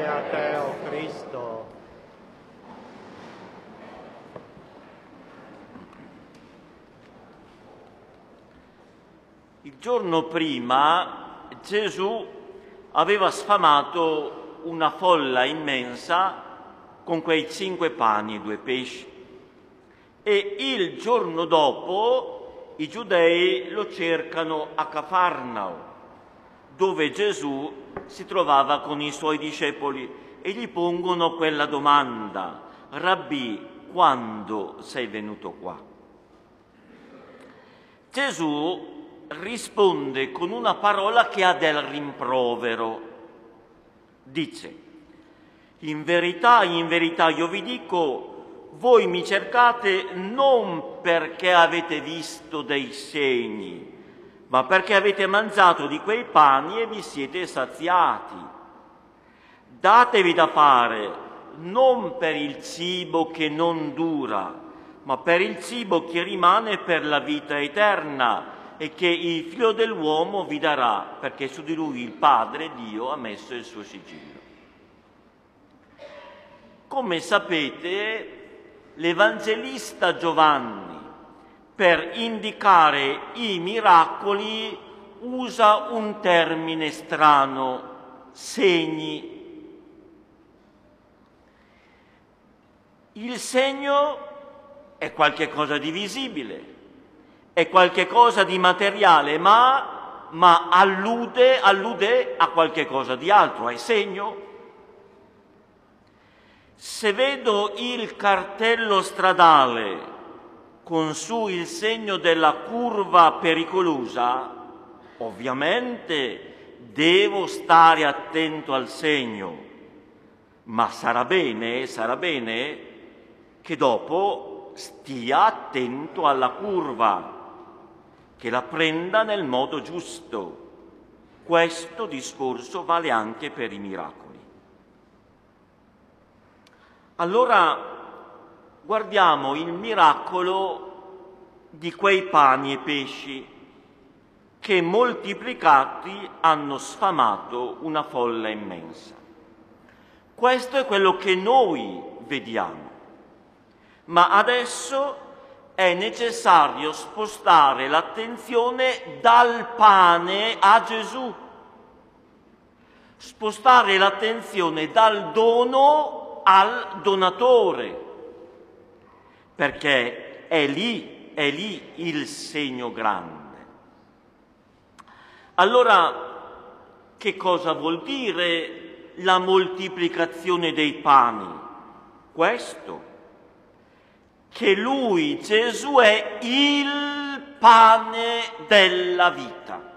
a te, o Cristo. Il giorno prima Gesù aveva sfamato una folla immensa con quei 5 pani e 2 pesci. E il giorno dopo i giudei lo cercano a Cafarnao, dove Gesù si trovava con i suoi discepoli, e gli pongono quella domanda: Rabbì, quando sei venuto qua? Gesù risponde con una parola che ha del rimprovero. Dice: in verità io vi dico, voi mi cercate non perché avete visto dei segni, ma perché avete mangiato di quei pani e vi siete saziati. Datevi da fare non per il cibo che non dura, ma per il cibo che rimane per la vita eterna e che il Figlio dell'uomo vi darà, perché su di lui il Padre Dio ha messo il suo sigillo. Come sapete, l'Evangelista Giovanni, per indicare i miracoli, usa un termine strano: segni. Il segno è qualche cosa di visibile, è qualche cosa di materiale, ma allude a qualche cosa di altro, è segno. Se vedo il cartello stradale con su il segno della curva pericolosa, ovviamente devo stare attento al segno, ma sarà bene che dopo stia attento alla curva, che la prenda nel modo giusto. Questo discorso vale anche per i miracoli. Allora guardiamo il miracolo di quei pani e pesci che moltiplicati hanno sfamato una folla immensa. Questo è quello che noi vediamo, ma adesso è necessario spostare l'attenzione dal pane a Gesù, spostare l'attenzione dal dono al donatore, perché è lì il segno grande. Allora, che cosa vuol dire la moltiplicazione dei pani? Questo: che lui, Gesù, è il pane della vita.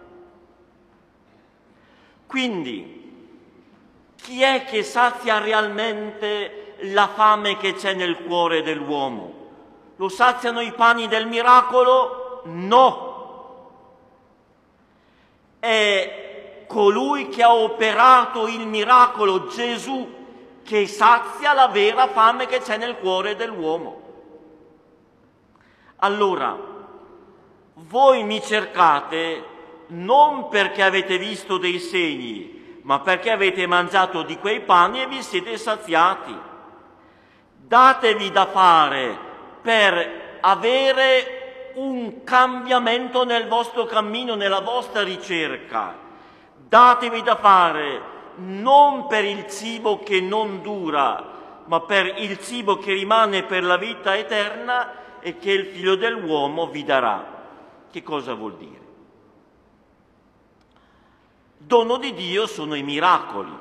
Quindi, chi è che sazia realmente la fame che c'è nel cuore dell'uomo? Lo saziano i pani del miracolo? No. È colui che ha operato il miracolo, Gesù, che sazia la vera fame che c'è nel cuore dell'uomo. Allora, voi mi cercate non perché avete visto dei segni, ma perché avete mangiato di quei pani e vi siete saziati. Datevi da fare per avere un cambiamento nel vostro cammino, nella vostra ricerca. Datevi da fare non per il cibo che non dura, ma per il cibo che rimane per la vita eterna e che il Figlio dell'uomo vi darà. Che cosa vuol dire? Dono di Dio sono i miracoli,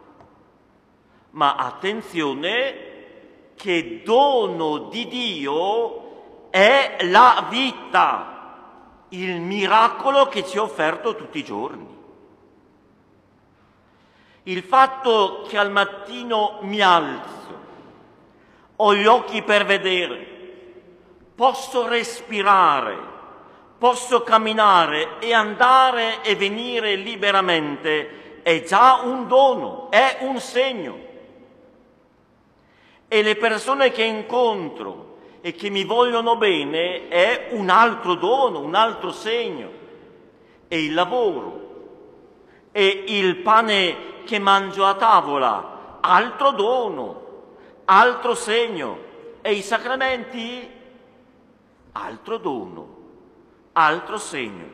ma attenzione che dono di Dio è la vita, il miracolo che ci è offerto tutti i giorni. Il fatto che al mattino mi alzo, ho gli occhi per vedere, posso respirare, posso camminare e andare e venire liberamente, è già un dono, è un segno. E le persone che incontro e che mi vogliono bene è un altro dono, un altro segno. E il lavoro, e il pane che mangio a tavola, altro dono, altro segno. E i sacramenti? Altro dono, altro segno.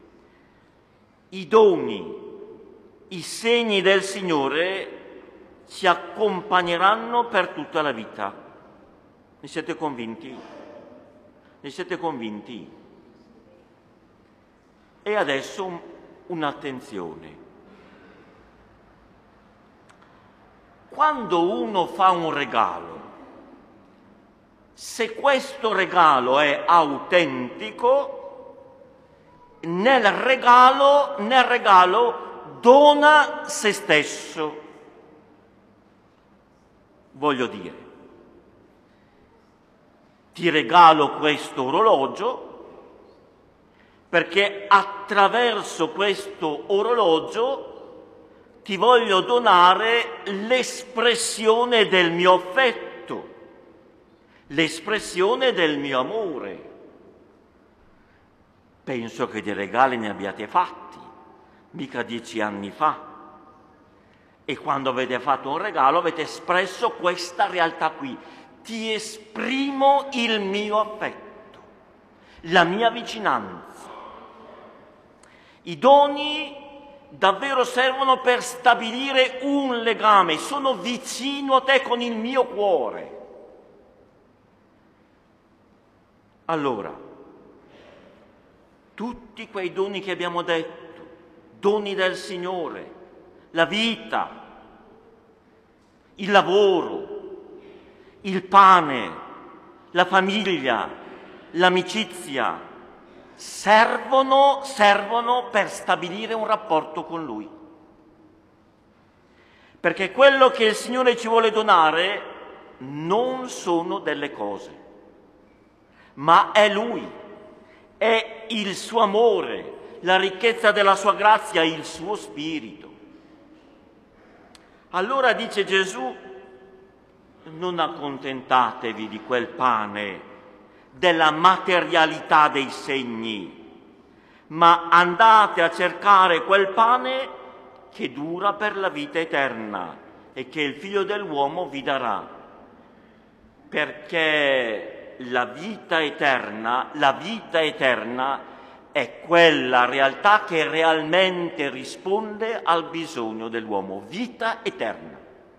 I doni, i segni del Signore ci accompagneranno per tutta la vita. Ne siete convinti? Ne siete convinti? E adesso un'attenzione. Quando uno fa un regalo, se questo regalo è autentico, nel regalo dona se stesso. Voglio dire, ti regalo questo orologio perché attraverso questo orologio ti voglio donare l'espressione del mio affetto, l'espressione del mio amore. Penso che dei regali ne abbiate fatti, mica 10 anni fa. E quando avete fatto un regalo avete espresso questa realtà qui. Ti esprimo il mio affetto, la mia vicinanza. I doni davvero servono per stabilire un legame. Sono vicino a te con il mio cuore. Allora, tutti quei doni che abbiamo detto, doni del Signore, la vita, il lavoro, il pane, la famiglia, l'amicizia, servono per stabilire un rapporto con Lui. Perché quello che il Signore ci vuole donare non sono delle cose, ma è Lui, è il suo amore, la ricchezza della sua grazia, il suo spirito. Allora dice Gesù, non accontentatevi di quel pane, della materialità dei segni, ma andate a cercare quel pane che dura per la vita eterna e che il Figlio dell'uomo vi darà. Perché la vita eterna è quella realtà che realmente risponde al bisogno dell'uomo, vita eterna.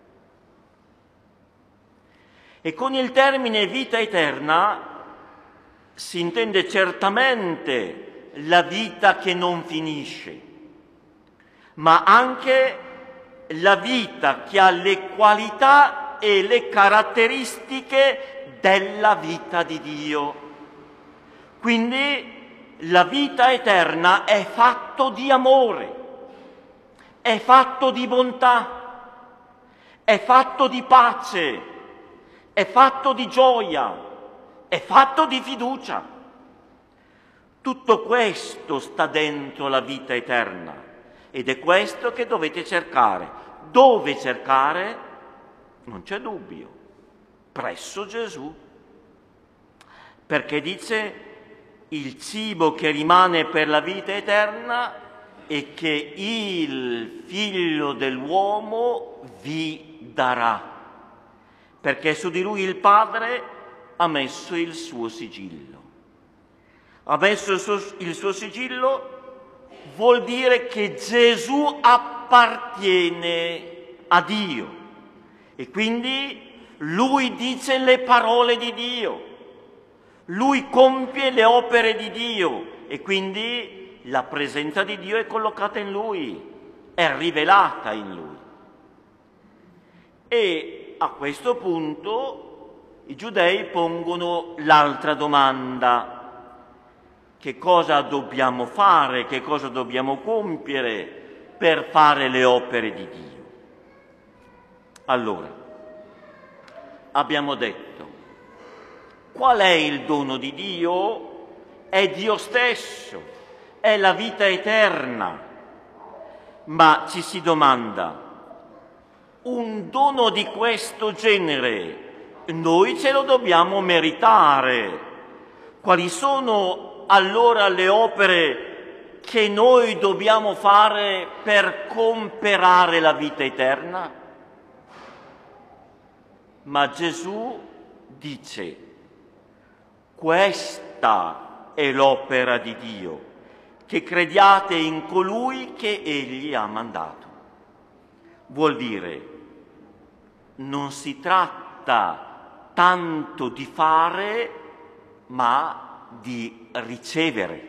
E con il termine vita eterna si intende certamente la vita che non finisce, ma anche la vita che ha le qualità e le caratteristiche della vita di Dio. Quindi la vita eterna è fatto di amore, è fatto di bontà, è fatto di pace, è fatto di gioia, è fatto di fiducia. Tutto questo sta dentro la vita eterna ed è questo che dovete cercare. Dove cercare? Non c'è dubbio, presso Gesù. Perché dice il cibo che rimane per la vita eterna e che il Figlio dell'uomo vi darà. Perché su di lui il Padre ha messo il suo sigillo. Ha messo il suo sigillo vuol dire che Gesù appartiene a Dio e quindi lui dice le parole di Dio, lui compie le opere di Dio e quindi la presenza di Dio è collocata in lui, è rivelata in lui. E a questo punto i giudei pongono l'altra domanda: che cosa dobbiamo fare, che cosa dobbiamo compiere per fare le opere di Dio? Allora, abbiamo detto, qual è il dono di Dio? È Dio stesso, è la vita eterna. Ma ci si domanda, un dono di questo genere noi ce lo dobbiamo meritare? Quali sono allora le opere che noi dobbiamo fare per comperare la vita eterna? Ma Gesù dice: questa è l'opera di Dio, che crediate in colui che Egli ha mandato. Vuol dire, non si tratta tanto di fare, ma di ricevere.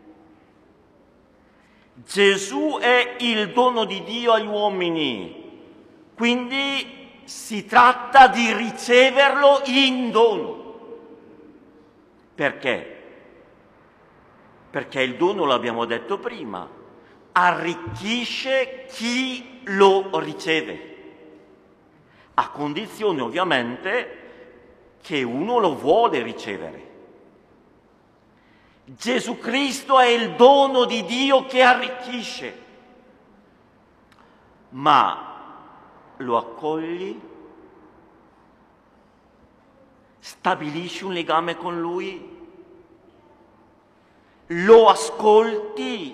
Gesù è il dono di Dio agli uomini, quindi si tratta di riceverlo in dono. Perché? Perché il dono, l'abbiamo detto prima, arricchisce chi lo riceve, a condizione ovviamente che uno lo vuole ricevere. Gesù Cristo è il dono di Dio che arricchisce, ma lo accogli, stabilisci un legame con Lui, lo ascolti,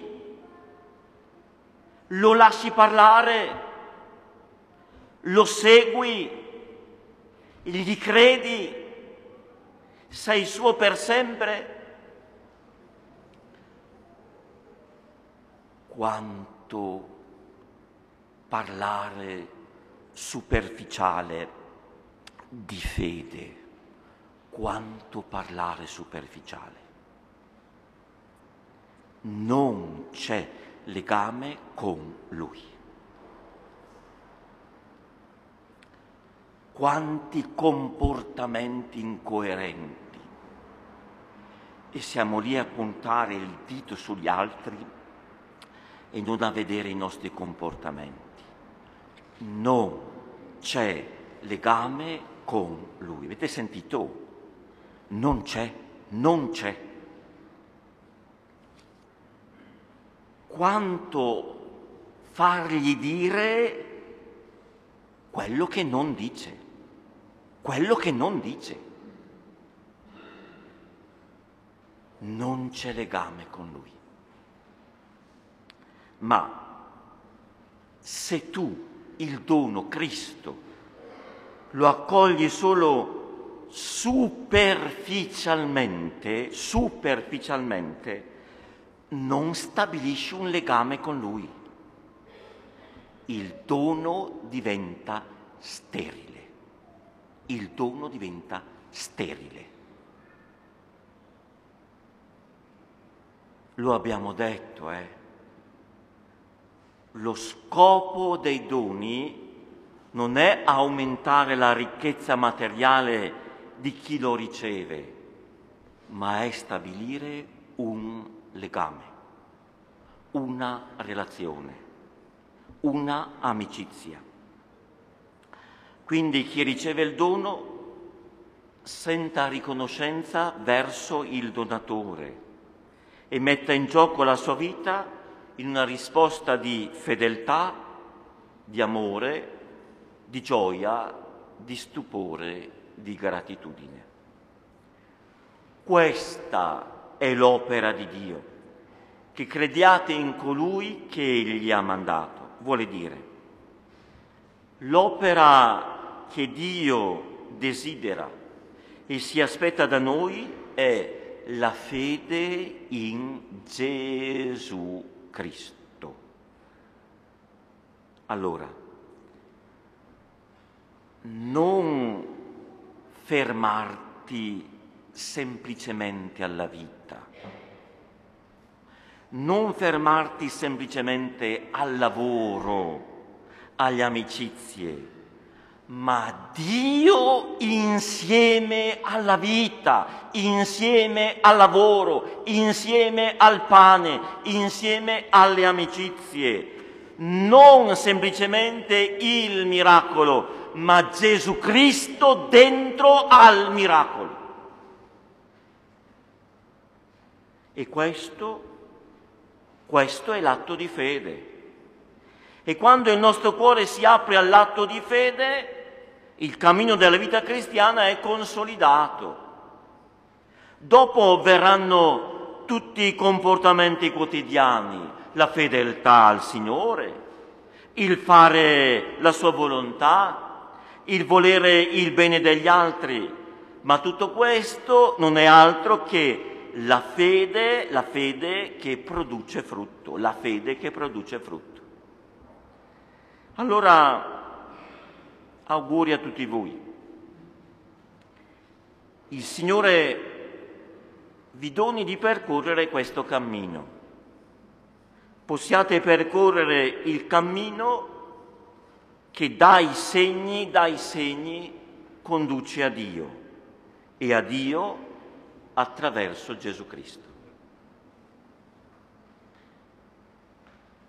lo lasci parlare, lo segui, gli credi, sei suo per sempre. Quanto parlare superficiale di fede, quanto parlare superficiale. Non c'è legame con Lui. Quanti comportamenti incoerenti. E siamo lì a puntare il dito sugli altri e non a vedere i nostri comportamenti. Non c'è legame con Lui. Avete sentito? Non c'è, non c'è. Quanto fargli dire quello che non dice, quello che non dice. Non c'è legame con Lui. Ma se tu il dono Cristo lo accogli solo superficialmente, non stabilisci un legame con Lui. Il dono diventa sterile. Il dono diventa sterile. Lo abbiamo detto, Lo scopo dei doni non è aumentare la ricchezza materiale di chi lo riceve, ma è stabilire un legame, una relazione, una amicizia. Quindi chi riceve il dono senta riconoscenza verso il donatore e metta in gioco la sua vita in una risposta di fedeltà, di amore, di gioia, di stupore, di gratitudine. Questa è l'opera di Dio, che crediate in colui che Egli ha mandato. Vuole dire, l'opera che Dio desidera e si aspetta da noi è la fede in Gesù Cristo. Allora, non fermarti semplicemente alla vita, non fermarti semplicemente al lavoro, alle amicizie, ma Dio insieme alla vita, insieme al lavoro, insieme al pane, insieme alle amicizie. Non semplicemente il miracolo, ma Gesù Cristo dentro al miracolo. E questo è l'atto di fede. E quando il nostro cuore si apre all'atto di fede, il cammino della vita cristiana è consolidato. Dopo verranno tutti i comportamenti quotidiani, la fedeltà al Signore, il fare la sua volontà, il volere il bene degli altri, ma tutto questo non è altro che la fede che produce frutto, la fede che produce frutto. Allora, auguri a tutti voi. Il Signore vi doni di percorrere questo cammino. Possiate percorrere il cammino che dai segni conduce a Dio e a Dio attraverso Gesù Cristo.